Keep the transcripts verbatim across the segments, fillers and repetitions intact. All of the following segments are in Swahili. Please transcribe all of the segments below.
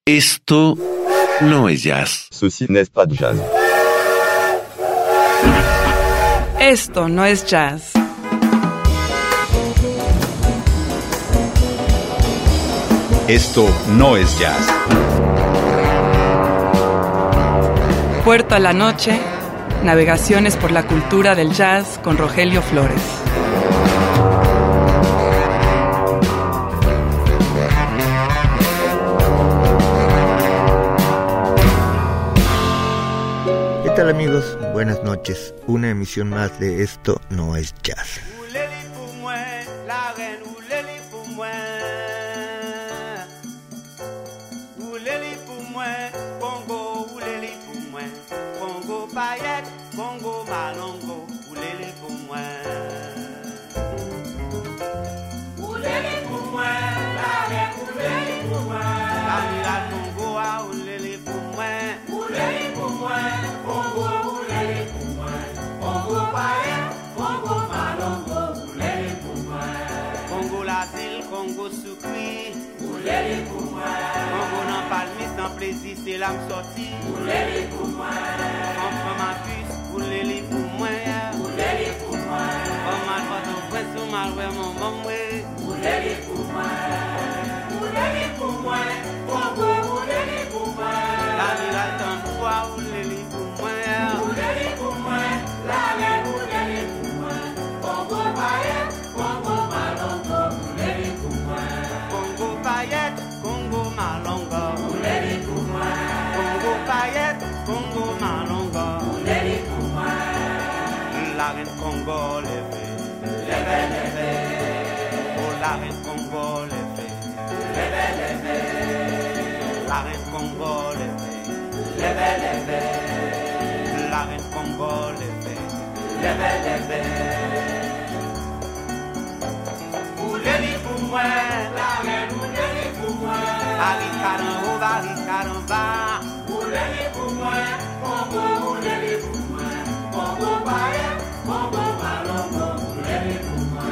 Esto no es jazz. Ceci n'est pas jazz. Esto no es jazz. Esto no es jazz. Puerto a la noche, navegaciones por la cultura del jazz con Rogelio Flores. ¿Qué tal, amigos? Buenas noches. Una emisión más de Esto no es jazz. C'est l'âme sortie. Boulez-les pour moi. Enfant ma puce, boulez-les pour moi. Boulez-les pour moi. Oh mal votre prince, oh mal ouais mon maman. Boulez-les pour moi. Boulez-les pour moi. Congo, boulez-les pour moi. La ville a tant de fois, boulez-les pour moi. Boulez-les pour moi. La reine, boulez-les pour moi. Congo paillette, Congo malongo, boulez-les pour moi. Congo paillette, Congo malongo, boulez-les pour moi. Congo paillette, Congo malonga, boulez-les pour moi. La reine Congo levée, levée, levée. Oh la reine Congo levée, levée, levée. La reine Congo levée, levée, levée. La reine Congo levée, levée, levée. Boulez-les pour moi, la reine, boulez-les pour moi. Barricade en haut, barricade en bas. Boulez-les pour moi, Congo, boulez-les pour moi. Congo paillette, Congo malongo, boulez-les pour moi.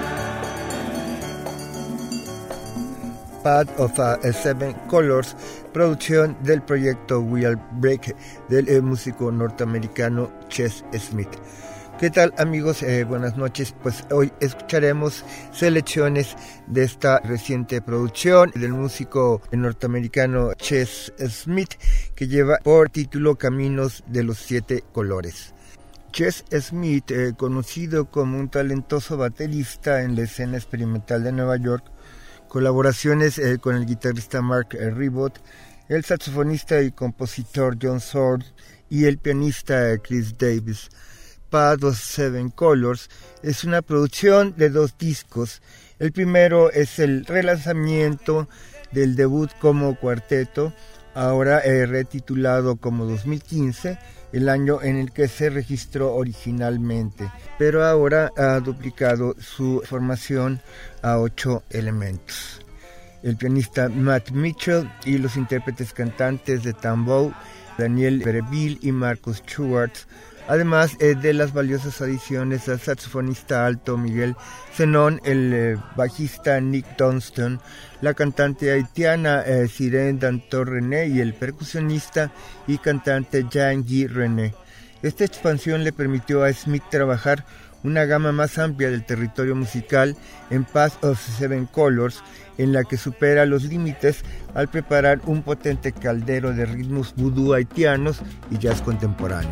Path of a Seven Colors, producción del proyecto We'll Break del eh, músico norteamericano Ches Smith. ¿Qué tal, amigos? Eh, buenas noches. Pues hoy escucharemos selecciones de esta reciente producción del músico norteamericano Ches Smith, que lleva por título Caminos de los Siete Colores. Ches Smith, eh, conocido como un talentoso baterista en la escena experimental de Nueva York, colaboraciones eh, con el guitarrista Mark eh, Ribot, el saxofonista y compositor John Sword y el pianista eh, Chris Davis. Path of Seven Colors es una producción de dos discos. El primero es el relanzamiento del debut como cuarteto, ahora eh, retitulado como dos mil quince, el año en el que se registró originalmente, pero ahora ha duplicado su formación a ocho elementos. El pianista Matt Mitchell y los intérpretes cantantes de Tambo, Daniel Bereville y Marcus Schwartz, además eh, de las valiosas adiciones al saxofonista alto Miguel Zenón, el eh, bajista Nick Dunston, la cantante haitiana eh, Sirène Dantor René y el percusionista y cantante Jean-Guy René. Esta expansión le permitió a Smith trabajar una gama más amplia del territorio musical en Path of Seven Colors, en la que supera los límites al preparar un potente caldero de ritmos vudú haitianos y jazz contemporáneo.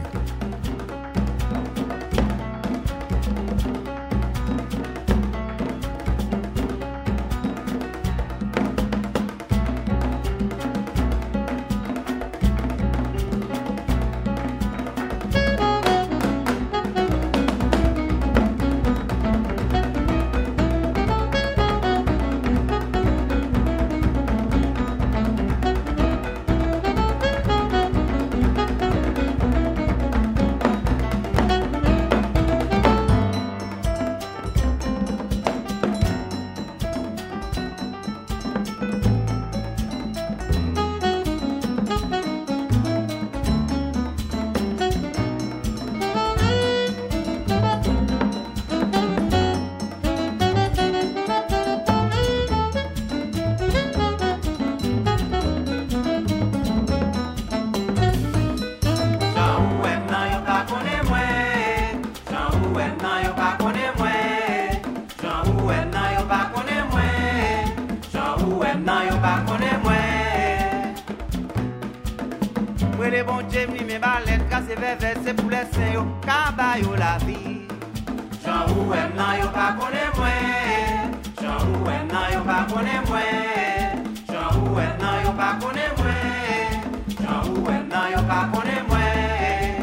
Après les bons Dieu, mes ballettes, cassé verre, c'est pour les seins, yo, cabayo la vie. Jean ou em nan yo pa konnen mwen. Jean ou em nan yo pa konnen mwen. Jean ou em nan yo pa konnen mwen. Jean ou em nan yo pa konnen mwen.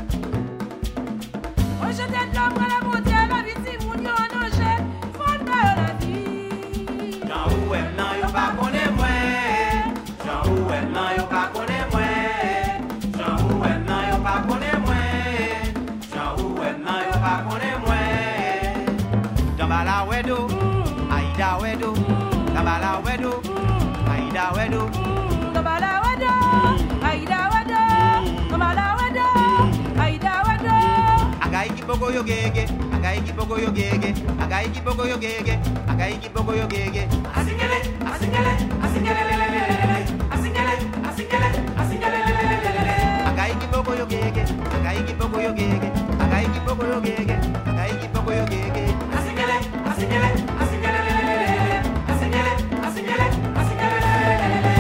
Moi je t'aide l'homme à la beauté, la vie si moun yo en oje, fond de la vie. Jean ou em nan yo pa konnen mwen. Jean ou em nan yo pa konnen mwen. Jean ou em nan yo pa konnen mwen. Jean ou em nan yo pa konnen mwen. Jambala wedo, Aida wedo, Jambala wedo, Aida wedo, Jambala wedo, Aida wedo, Jambala wedo, Aida wedo. Agai kibogo yo gege, agai kibogo yo gege, agai kibogo yo gege, agai kibogo yo gege. Asingele, asingele, asingele le le le le, asingele, asingele, asingele le le le le. Agai kibogo yo gege, agai kibogo yo gege, agai kibogo yo gege, agai kibogo yo gege. Asingele, asingele, asingele le le le le, asingele, asingele, asingele le le le le.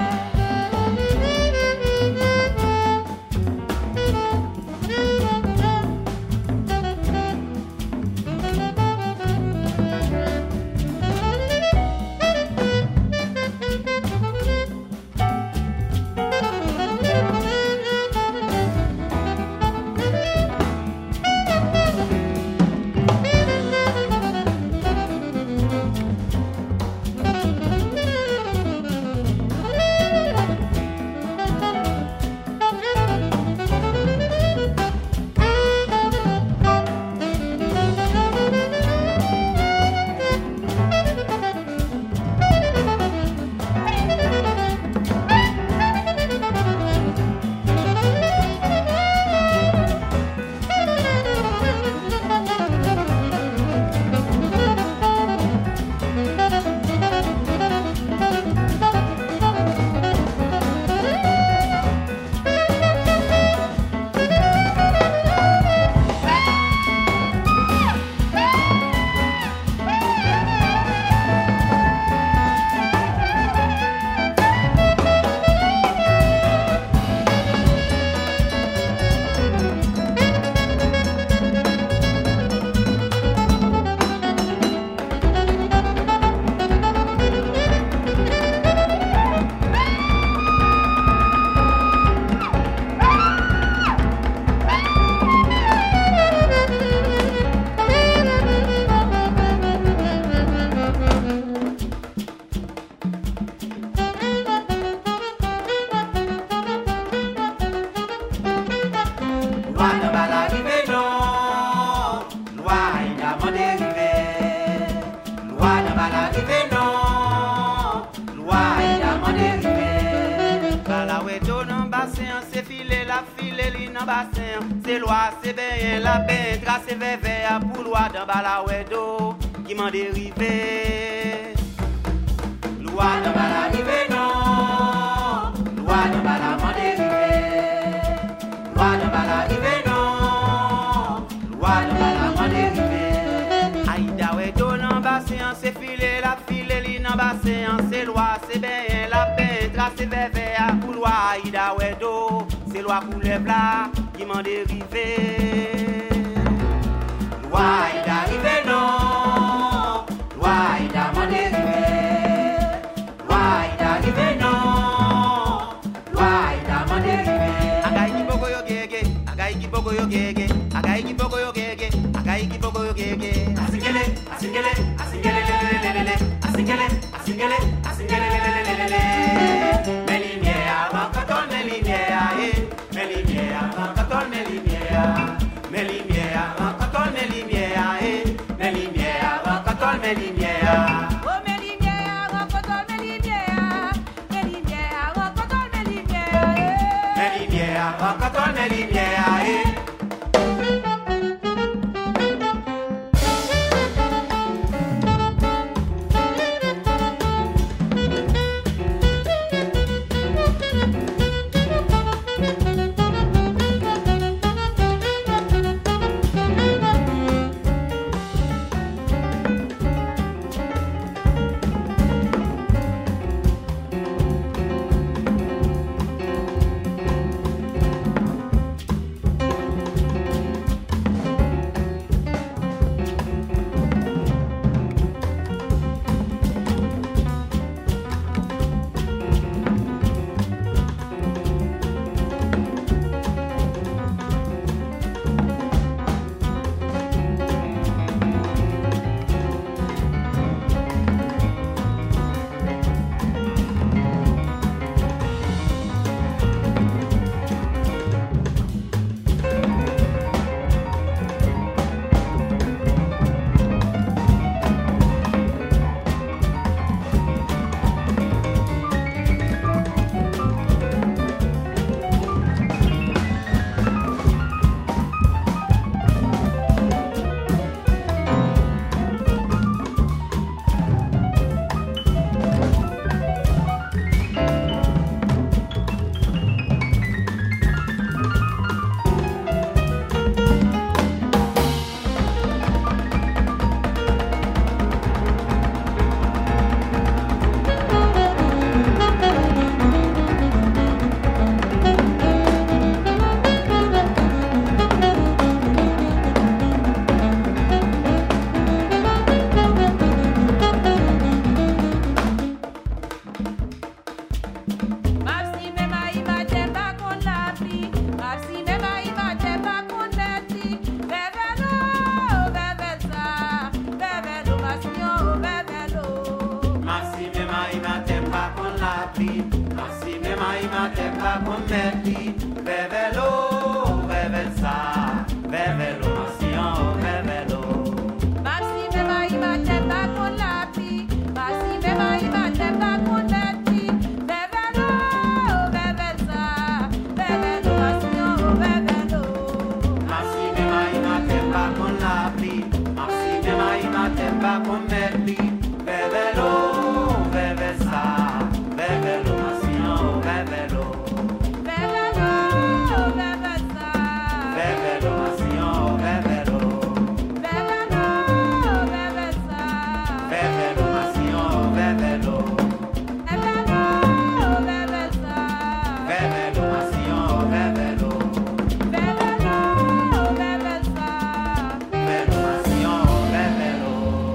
C'est loi, c'est bien la paix, tracé vers vers pour loi dans Balawedo qui m'en dérivé. Loi dans Balawedo, non. Loi dans Bala m'en dérivé. Loi dans Balawedo, non. Loi dans Bala m'en dérivé. Aïda Wedo dans bassin, c'est filé la filé li dans bassin, c'est loi, c'est bien la paix, tracé vers vers pour loi Aïda Wedo. C'est loi pour les plats qui m'en dérivé. Loi il arrivé non. Loi il a m'en dérivé. Loi il arrivé non. Loi il a m'en dérivé. Agai ki boko yo gege, agai ki boko yo gege, agai ki boko yo gege, agai ki boko yo gege. Asingele, asingele, asingele le le le le le, asingele, asingele, asingele le le le le le. Mes lumières, rencontre mes lumières, eh. Mes lumières, rencontre mes lumières. Mes lumières, rencontre mes lumières, eh. Mes lumières, rencontre mes lumières. Oh mes lumières, rencontre mes lumières. Mes lumières, rencontre mes lumières, eh. Mes lumières, rencontre mes lumières, eh. te pa kon metti, vevelo, vevel sa, vevelo masian, vevelo. Masi me mai ma te pa kon lapi, masi me mai ma te pa kon metti, vevelo, vevel sa, vevelo masian, vevelo. Masi me mai ma te pa kon lapi, masi me mai ma te pa kon metti, vevelo, vevel sa, vevelo masian, vevelo. Vevelo, vevel sa, Vevelo masian, vevelo. vevelo, vevel sa, Vevelo masian, vevelo. vevelo, vevel sa, Vevelo masian, vevelo. vevelo, vevel sa. Vevelo masian, vevelo.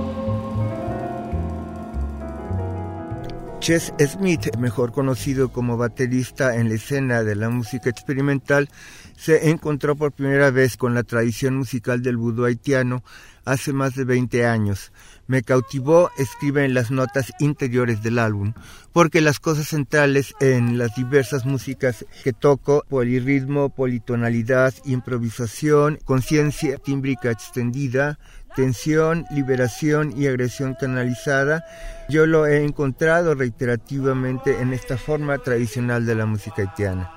Ches Smith, mejor conocido como baterista en la escena de la música experimental, se encontró por primera vez con la tradición musical del vudú haitiano hace más de veinte años. Me cautivó, escribe en las notas interiores del álbum, porque las cosas centrales en las diversas músicas que toco, polirritmo, politonalidad, improvisación, conciencia tímbrica extendida, tensión, liberación y agresión canalizada, yo lo he encontrado reiterativamente en esta forma tradicional de la música haitiana.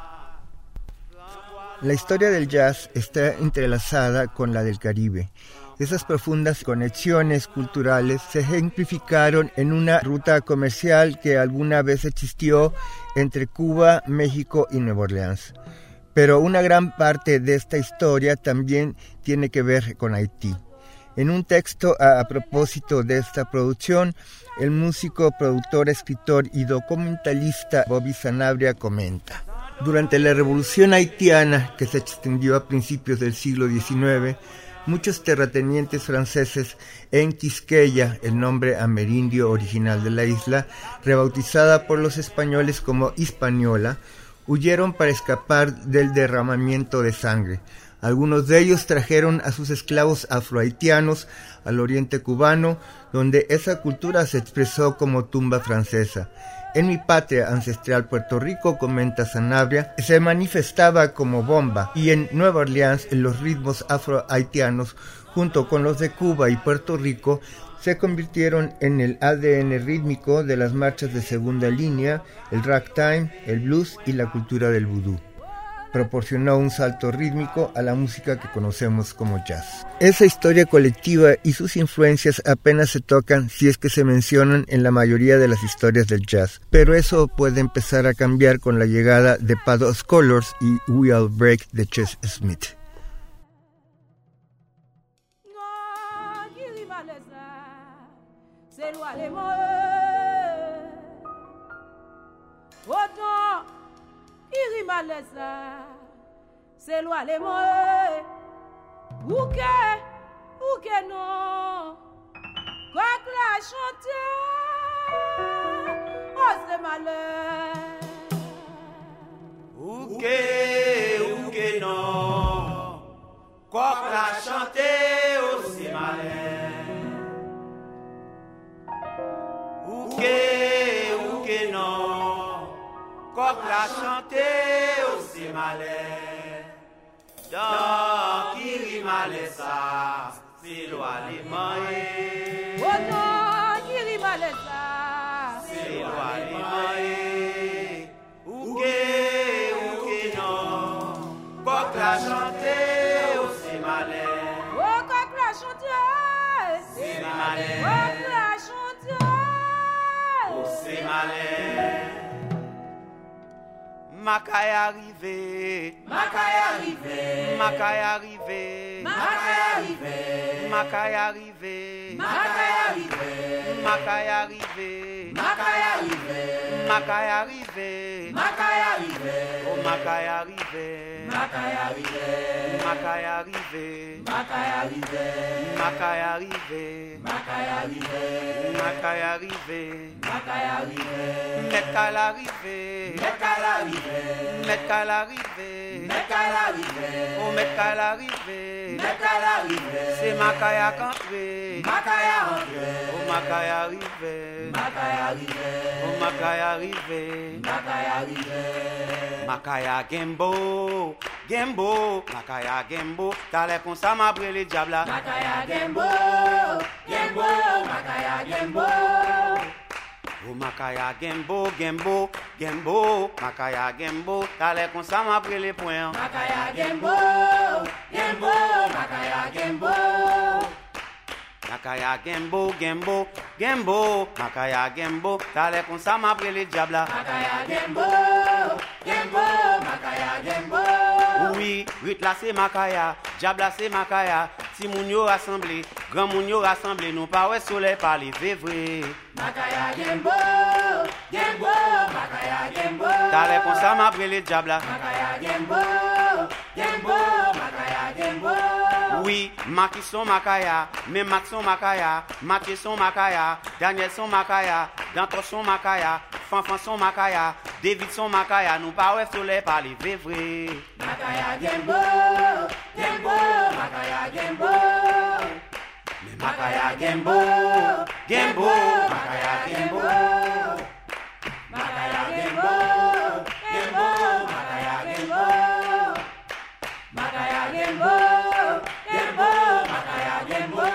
La historia del jazz está entrelazada con la del Caribe. Esas profundas conexiones culturales se ejemplificaron en una ruta comercial que alguna vez existió entre Cuba, México y Nueva Orleans. Pero una gran parte de esta historia también tiene que ver con Haití. En un texto a, a propósito de esta producción, el músico, productor, escritor y documentalista Bobby Sanabria comenta: durante la Revolución Haitiana, que se extendió a principios del siglo diecinueve, muchos terratenientes franceses en Quisqueya, el nombre amerindio original de la isla, rebautizada por los españoles como Hispaniola, huyeron para escapar del derramamiento de sangre. Algunos de ellos trajeron a sus esclavos afrohaitianos al oriente cubano, donde esa cultura se expresó como tumba francesa. En mi patria ancestral Puerto Rico, comenta Sanabria, se manifestaba como bomba, y en Nueva Orleans los ritmos afrohaitianos, junto con los de Cuba y Puerto Rico, se convirtieron en el A D N rítmico de las marchas de segunda línea, el ragtime, el blues y la cultura del vudú. Proporcionó un salto rítmico a la música que conocemos como jazz. Esa historia colectiva y sus influencias apenas se tocan, si es que se mencionan, en la mayoría de las historias del jazz, pero eso puede empezar a cambiar con la llegada de Pad of Colors y We'll Break de Ches Smith. Malesa, c'est loi les mots, ou que, ou que non, quoi que la chanter, oh c'est malheur. Ou que, ou que non, quoi que la chanter, oh c'est malheur. Ou que, ou que non, quoi que la chanter, oh c'est malheur. Donc qui rime à l'essa, c'est loi les moyens. Oh non, qui rime à l'essa, c'est loi les moyens. Ou que, ou que non, quoi que la chanter, oh c'est malheur. oh quoi que la chanter, C'est malheur. oh que la chanter, Oh c'est malheur. Macaille arrivé, Macaille arrivé, Macaille arrivé, Macaille arrivé, Macaille arrivé, Macaille arrivé, Macaille arrivé, Macaille arrivé, Macaille arrivé, Macaille arrivé, oh Macaille arrivé, Macaille arrivé, Macaille arrivé, Macaille arrivé, Macaille arrivé, Macaille arrivé, Macaille arrivé, Macaille arrivé, Macaille arrivé, Macaille arrivé, Mettre qu'à l'arrivée, Mettre qu'à l'arrivée, oh mettre qu'à l'arrivée, Mettre qu'à l'arrivée, c'est Makaya campé, Makaya rentré, oh Makaya arrivé, Makaya arrivé, oh Makaya arrivé, Makaya arrivé, Makaya Gembo, Gembo, Makaya Gembo, t'as l'air comme ça m'a brûlé les diables là. Makaya Gembo, Gembo, Makaya Gembo. Oh Makaya Gembo, Gembo, Gembo, Makaya Gembo, t'as l'air comme ça m'a pris les points. Makaya Gembo, Gembo, Makaya Gembo. Makaya Gembo, Gembo, Gembo, Makaya Gembo, t'as l'air comme ça m'a pris les diables là. Makaya Gembo, Gembo, Makaya Gembo. Oui, Rit là c'est Makaya, diable là c'est Makaya, si moun yo rassemblé, grand moun yo rassemblé, nous pas ouais soleil parler vrai. Makaya Gembo, Gembo, Makaya Gembo. T'as l'air comme ça m'a pris les diables là. Makaya Gembo, Gembo, Makaya Gembo. Oui, Maki son Makaya, même Max son Makaya, Mathieu son Makaya, Daniel son Makaya, Danton son Makaya, Fanfan son Makaya, David son Makaya, nous pas ouais soleil parler vrai. Makaya Gembo, Gembo, Makaya Gembo. Makaya Gembo, Gembo, Makaya Gembo, Makaya Gembo, Gembo, Makaya Gembo. Makaya Gembo, Gembo, Makaya Gembo.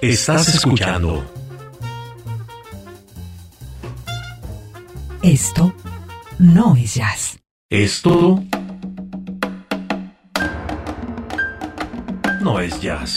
Estás escuchando. Esto no es jazz. Esto no es jazz.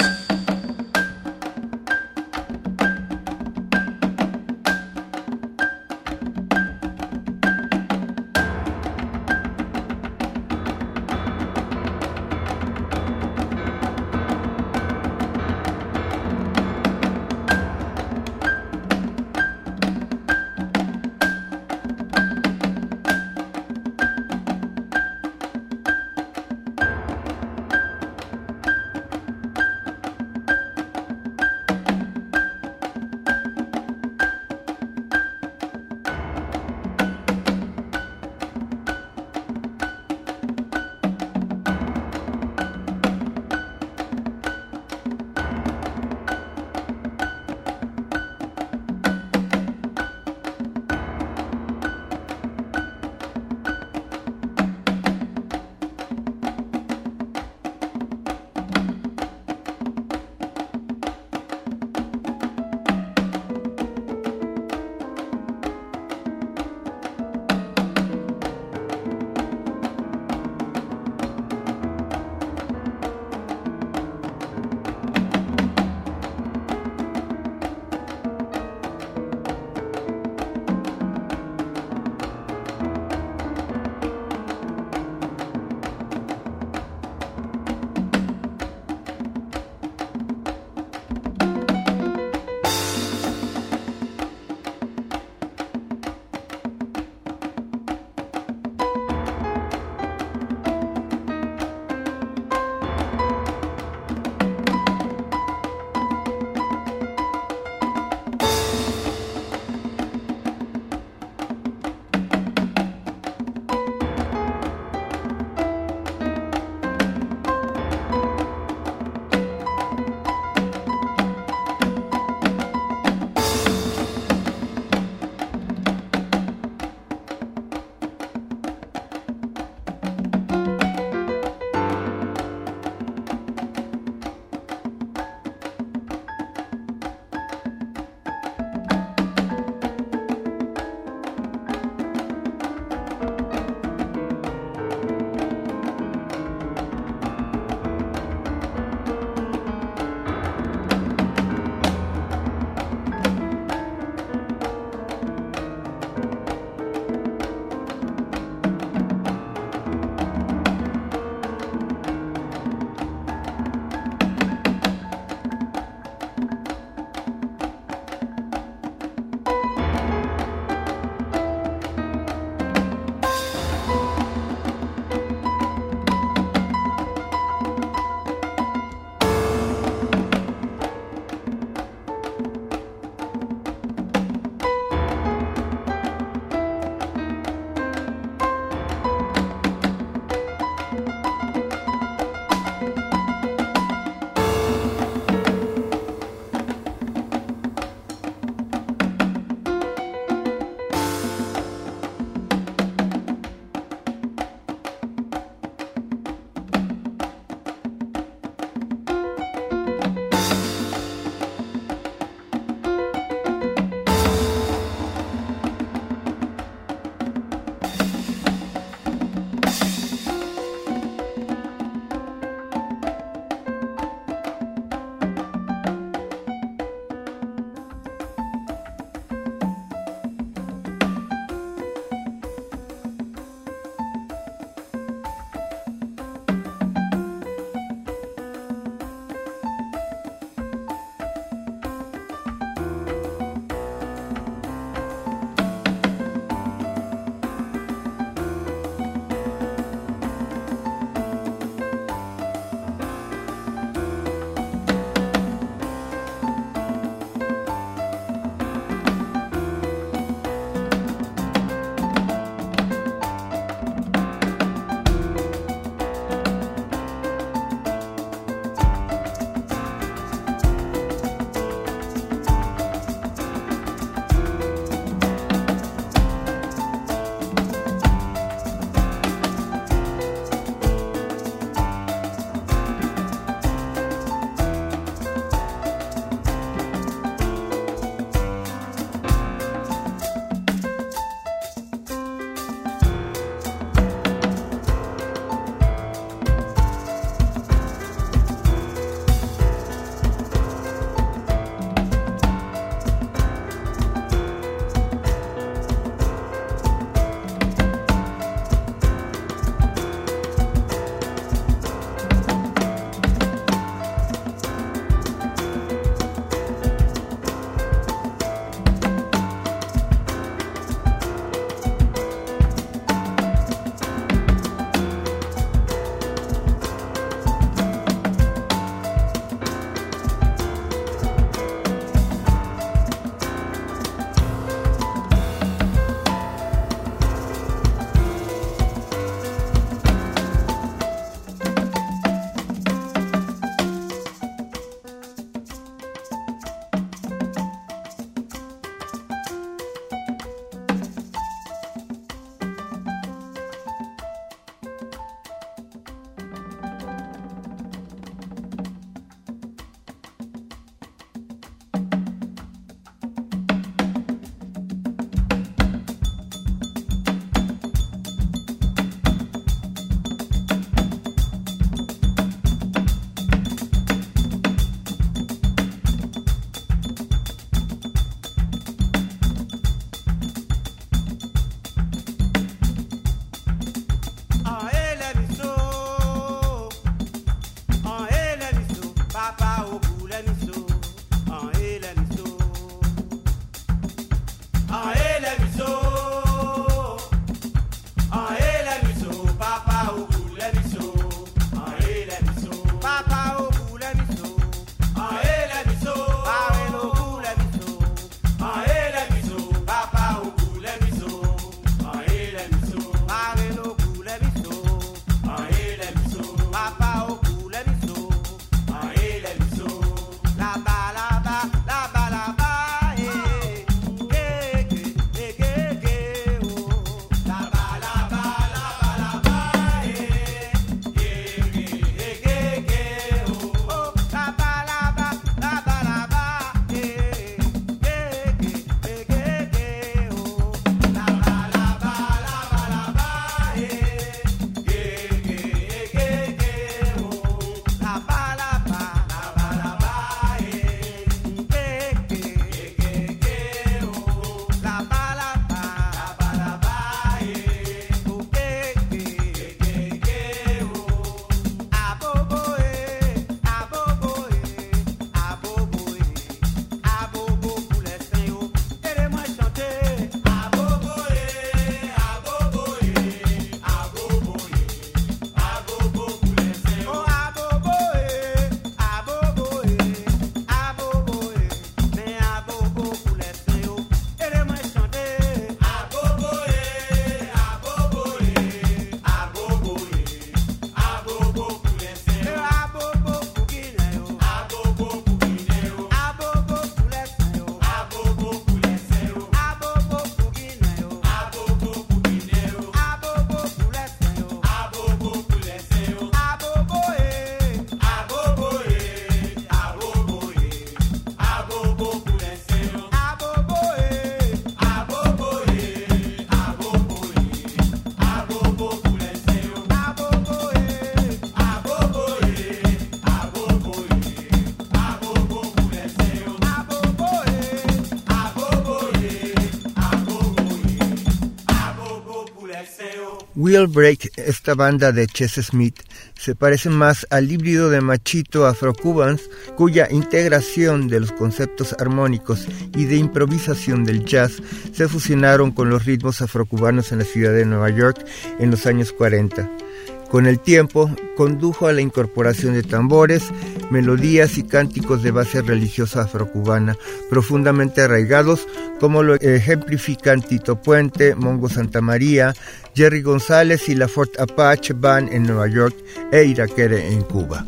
We'll Break, esta banda de Ches Smith, se parece más al híbrido de Machito Afro-Cubans, cuya integración de los conceptos armónicos y de improvisación del jazz se fusionaron con los ritmos afrocubanos en la ciudad de Nueva York en los años cuarenta. Con el tiempo, condujo a la incorporación de tambores, melodías y cánticos de base religiosa afrocubana, profundamente arraigados, como lo ejemplifican Tito Puente, Mongo Santamaría, Jerry González y la Fort Apache Band en Nueva York e Iraquere en Cuba.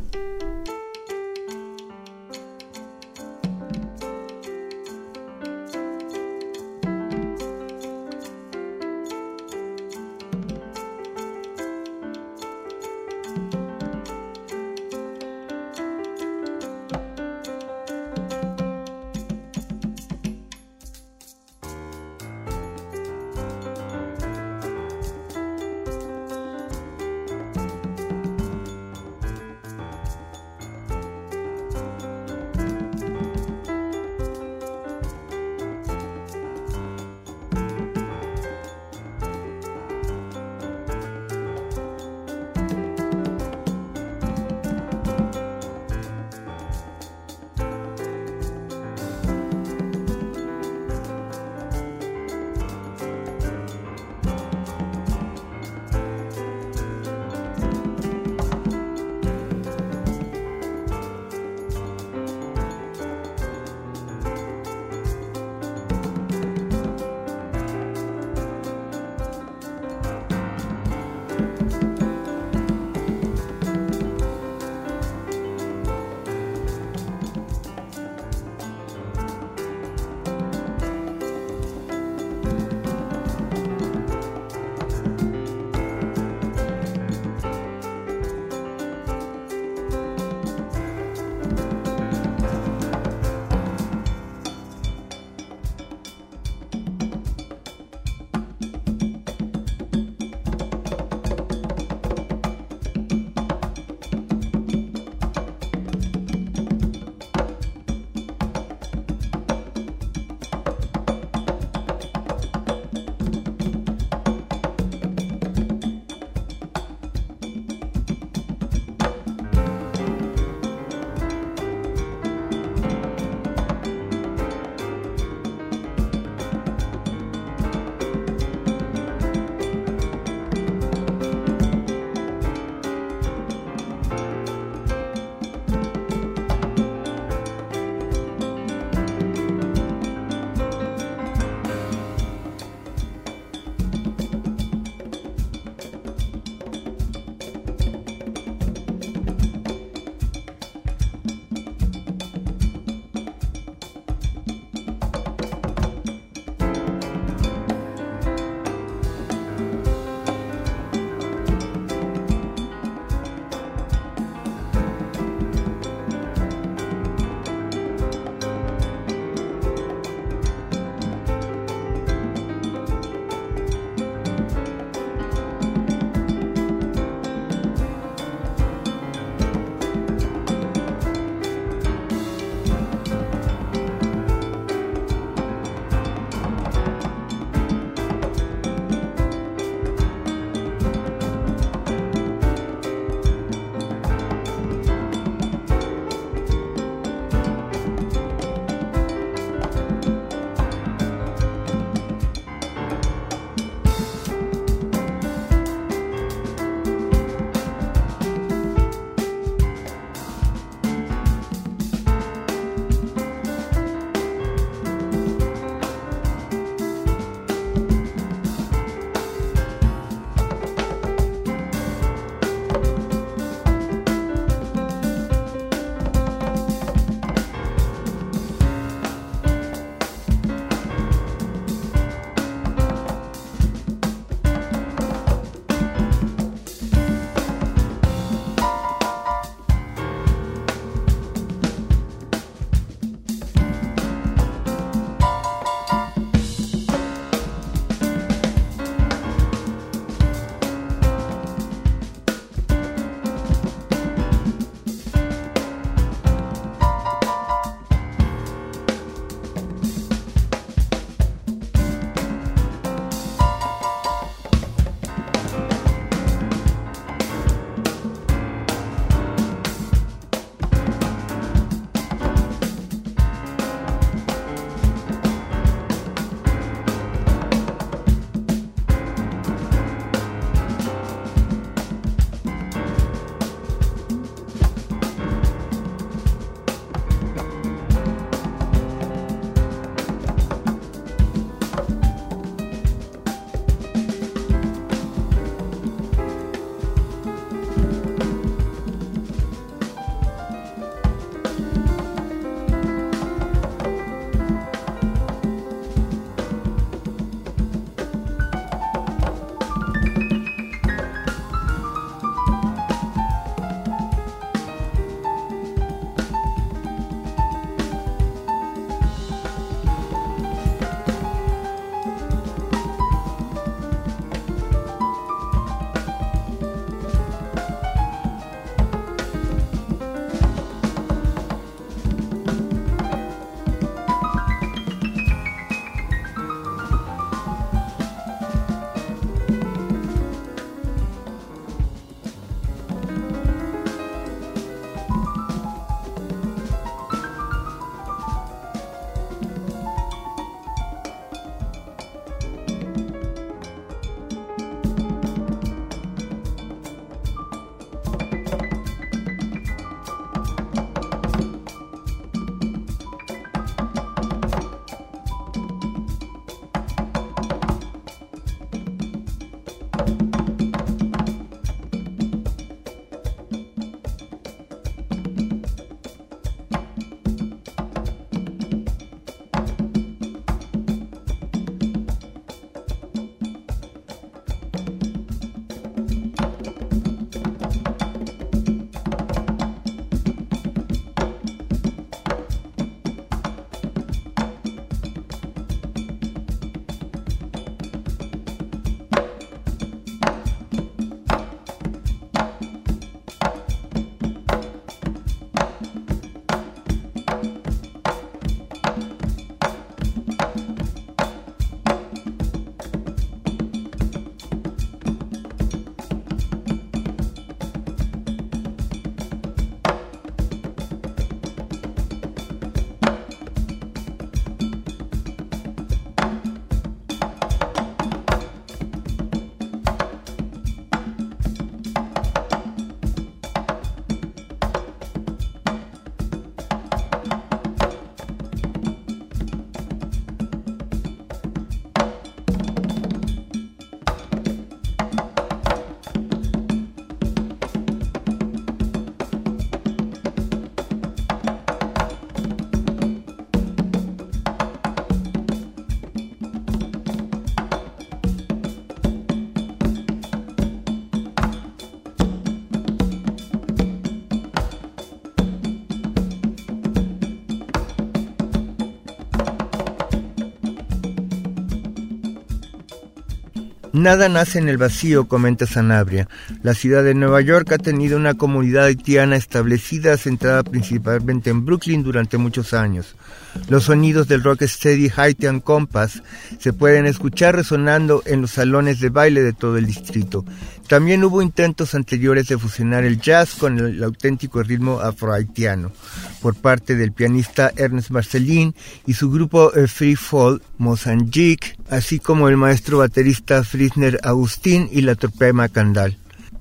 Nada nace en el vacío, comenta Sanabria. La ciudad de Nueva York ha tenido una comunidad haitiana establecida, centrada principalmente en Brooklyn durante muchos años. Los sonidos del rocksteady Haitian Compass se pueden escuchar resonando en los salones de baile de todo el distrito. También hubo intentos anteriores de fusionar el jazz con el auténtico ritmo afrohaitiano por parte del pianista Ernest Marcelin y su grupo eh, Free Fall Mozambique, así como el maestro baterista Frisner Agustín y la Tropema Candal.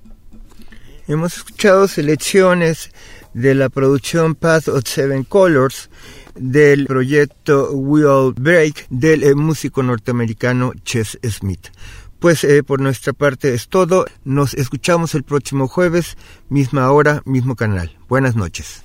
Hemos escuchado selecciones de la producción Path of Seven Colors del proyecto We All Break del eh, músico norteamericano Ches Smith. Pues eh, por nuestra parte es todo. Nos escuchamos el próximo jueves, misma hora, mismo canal. Buenas noches.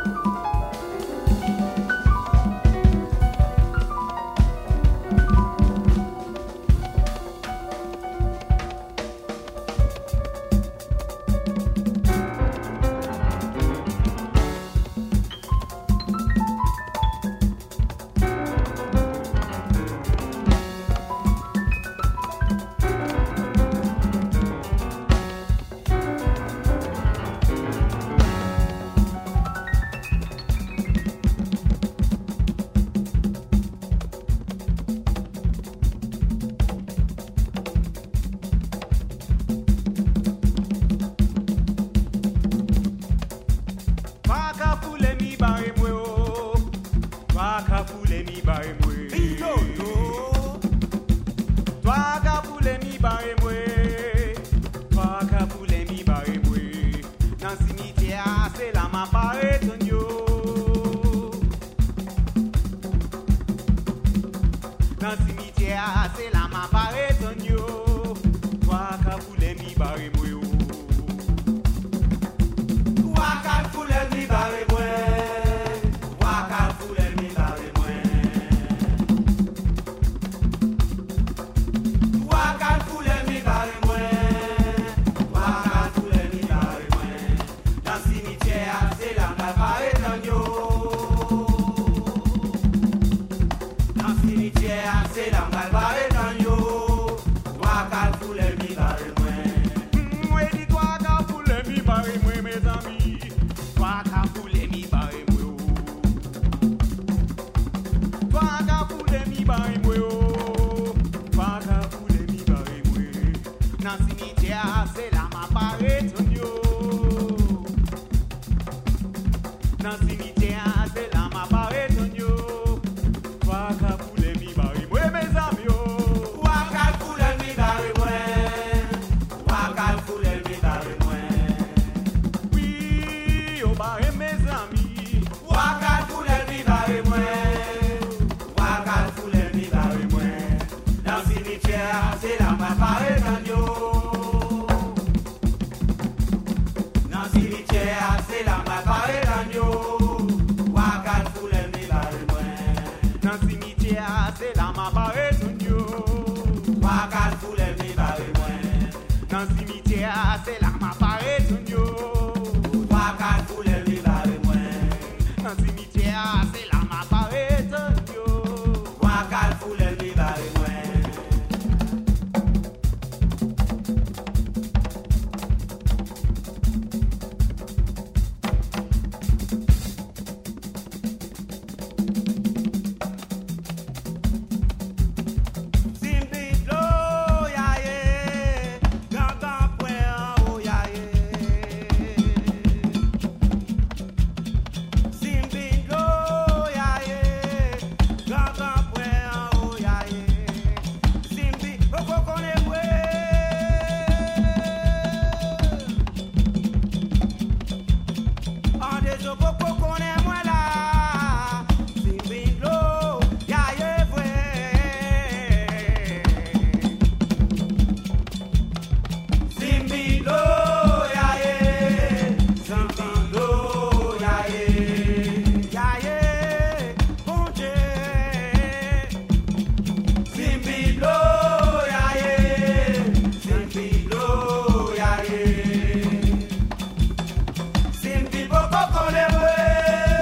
Simpi poco con el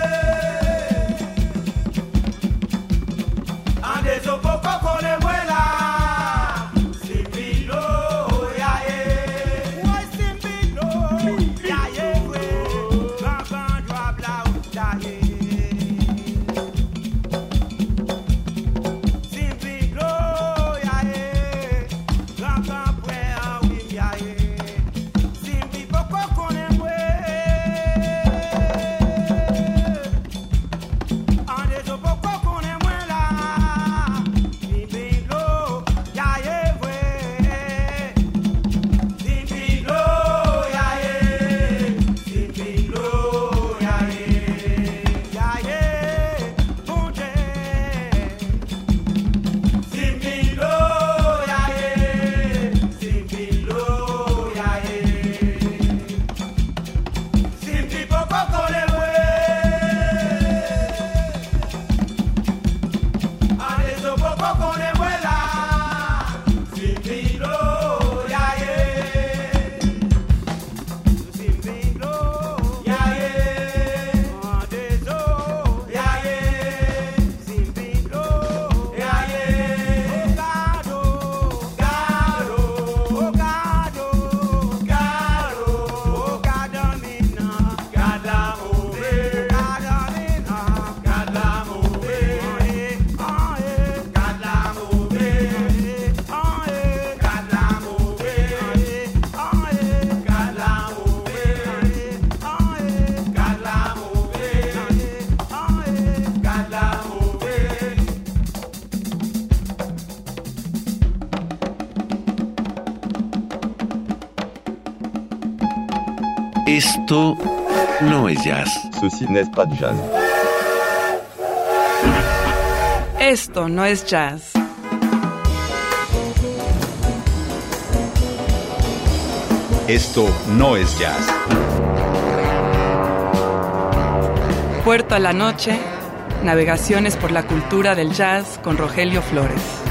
Esto no es jazz. Ceci n'est pas du jazz. Esto no es jazz. Esto no es jazz. Puerto a la noche, navegaciones por la cultura del jazz con Rogelio Flores.